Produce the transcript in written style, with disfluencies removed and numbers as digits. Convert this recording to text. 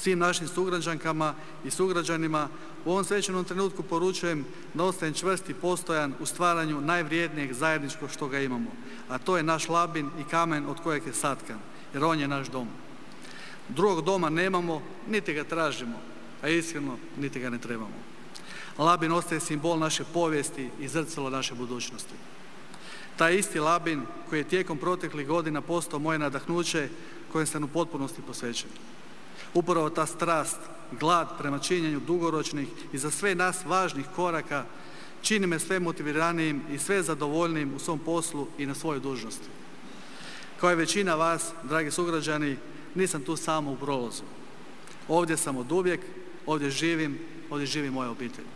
Svim našim sugrađankama i sugrađanima u ovom svečanom trenutku poručujem da ostajem čvrst i postojan u stvaranju najvrijednijeg zajedničkog što ga imamo, a to je naš Labin i kamen od kojeg je satkan, jer on je naš dom. Drugog doma nemamo, niti ga tražimo, a iskreno niti ga ne trebamo. Labin ostaje simbol naše povijesti i zrcalo naše budućnosti. Taj isti Labin koji je tijekom proteklih godina postao moje nadahnuće kojem sam u potpunosti posvećen. Upravo ta strast, glad prema činjenju dugoročnih i za sve nas važnih koraka čini me sve motiviranijim i sve zadovoljnijim u svom poslu i na svojoj dužnosti. Kao i većina vas, dragi sugrađani, nisam tu samo u prolazu. Ovdje sam oduvijek, ovdje živim moja obitelj.